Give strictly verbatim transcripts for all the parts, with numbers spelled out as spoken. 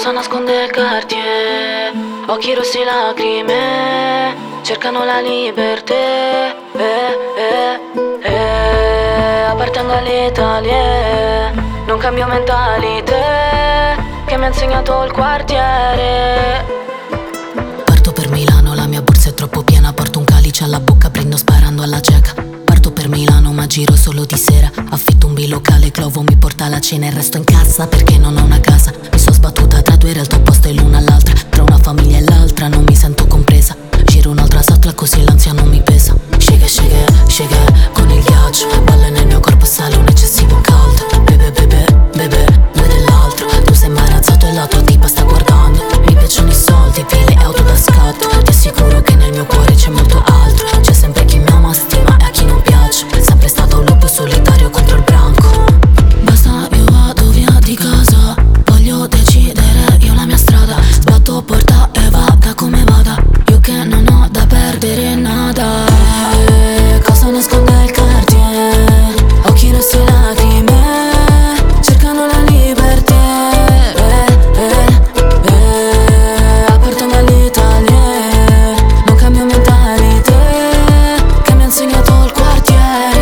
Cosa nasconde il Cartier? Occhi rossi, lacrime, cercano la libertà. Eh, eh, eh, appartengo all'Italia, non cambio mentalità che mi ha insegnato il quartiere. Parto per Milano, la mia borsa è troppo piena. Porto un calice alla bocca, brindo sparando alla cieca. Parto per Milano, ma giro solo di sera. Affitto un bilocale, Clovo mi porta la cena e resto in casa perché non ho una casa. Mi sono sbattuta tra due realtà opposte l'una all'altra. Tra una famiglia e l'altra non mi sento compresa. Giro un'altra satla così l'ansia non mi pesa. Sceghe, sceghe, sceghe con il ghiaccio. Balle nel mio corpo, sale un eccessivo caldo. Bebe, bebe, bebe, vede l'altro. Tu sei imbarazzato e la tua tipa sta guardando. Mi piacciono i soldi, file e auto da scatto. Ti assicuro che nel mio cuore c'è molto altro. C'è sempre chi mi ama, stima e a chi non piace. Sempre stato un lupo solitario contro il branco. Basta, io vado via di casa. Voglio decidere io la mia strada. Sbatto porta e vada come vada. Io che non ho da perdere nada. eh, Cosa nasconde il Cartier? Occhi rossi, lacrime, cercano la libertà. eh, eh, eh, Appartengo all'Italia, non cambio mentalità che mi ha insegnato il quartiere.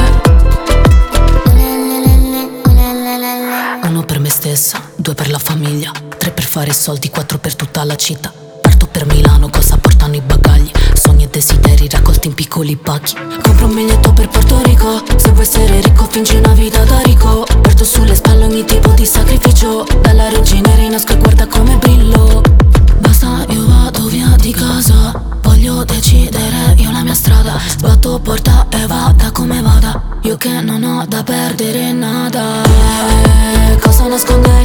Uno per me stessa, due per la famiglia, tre per fare soldi, quattro per tutta la città. Parto per Milano, cosa portano i bagagli? Sogni e desideri raccolti in piccoli pacchi. Compro un biglietto per Porto Rico. Se vuoi essere ricco fingi una vita da ricco. Porto sulle spalle ogni tipo di sacrificio. Dalla regina rinasco e guarda come brillo. Basta, io vado via di casa. Voglio decidere io la mia strada. Sbatto porta e vada come vada. Io che non ho da perdere nada. eh, Cosa nasconde